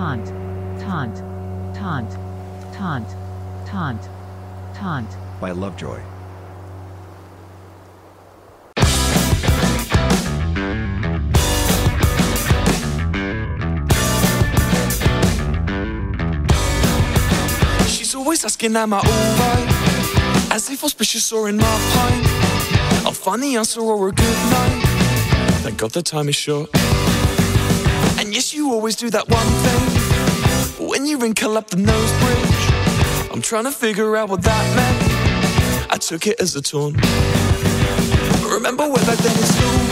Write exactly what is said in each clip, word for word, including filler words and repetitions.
taunt, taunt, taunt, taunt, taunt, taunt. By Lovejoy. She's always asking, am I alright? As if auspicious or in my pint. A funny answer or a good night. Thank God the time is short. And yes, you always do that one thing when you wrinkle up the nose bridge. I'm trying to figure out what that meant. I took it as a taunt. Remember way back then in school?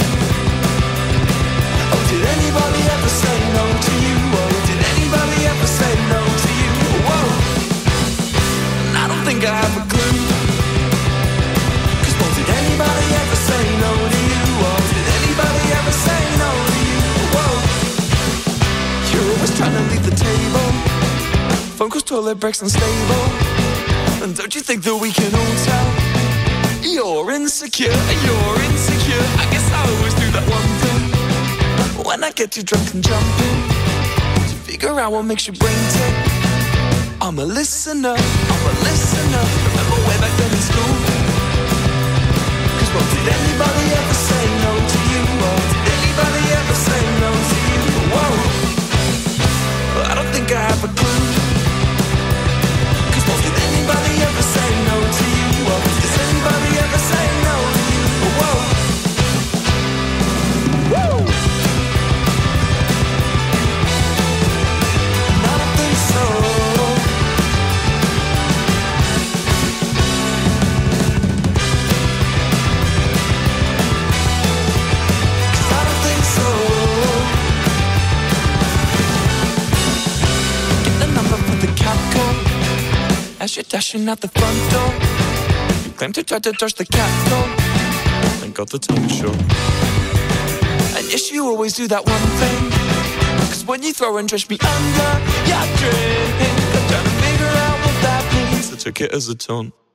Oh, did anybody ever say no to you? Oh, did anybody ever say no to you? Whoa, and I don't think I have a clue. Cause well, did anybody ever say no to you? Oh, did anybody ever say no to you? Whoa, you're always trying to leave the table. Phone calls, toilet breaks, unstable. And don't you think that we can all tell? You're insecure, you're insecure. I guess I always do that one thing when I get too drunk and jumping to figure out what makes your brain tick. I'm a listener, I'm a listener. Remember way back then in school? Cause well, did anybody ever say no to you? Or did anybody ever say no to you? Whoa, well, I don't think I have a clue. Cause well, did anybody ever say no to you? Or does anybody ever say no to you? Whoa, woo. I don't think so. Cause I don't think so. Get the number for the cab call as you're dashing out the front door. You claim to try to dodge the cat call. Thank God the time is short. And yes, you always do that one thing. Cause when you throw and drench me under your drink, I'm trying to figure out what that means. I took it as a taunt.